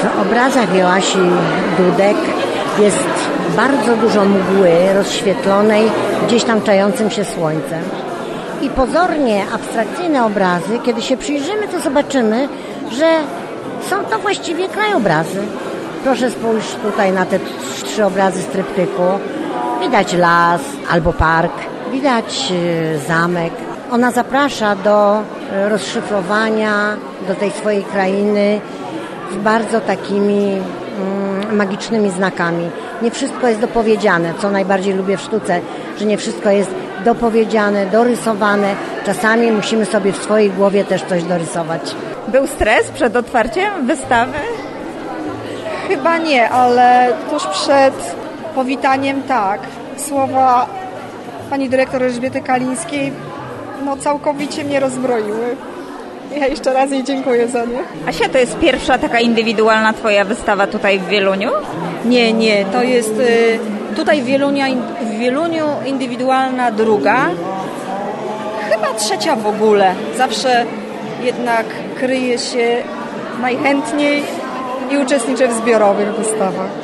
W obrazach Joasi Dudek jest bardzo dużo mgły rozświetlonej gdzieś tam czającym się słońcem. I pozornie abstrakcyjne obrazy, kiedy się przyjrzymy, to zobaczymy, że są to właściwie krajobrazy. Proszę spójrz tutaj na te 3 obrazy z tryptyku. Widać las albo park, widać zamek. Ona zaprasza do rozszyfrowania do tej swojej krainy z bardzo takimi magicznymi znakami. Nie wszystko jest dopowiedziane, co najbardziej lubię w sztuce, że nie wszystko jest dopowiedziane, dorysowane. Czasami musimy sobie w swojej głowie też coś dorysować. Był stres przed otwarciem wystawy? Chyba nie, ale tuż przed powitaniem tak. Słowa pani dyrektor Elżbiety Kalińskiej całkowicie mnie rozbroiły. Ja jeszcze raz jej dziękuję za nie. Asia, to jest pierwsza taka indywidualna twoja wystawa tutaj w Wieluniu? Nie, to jest tutaj w Wieluniu indywidualna druga. Chyba trzecia w ogóle. Zawsze jednak kryję się najchętniej i uczestniczę w zbiorowych wystawach.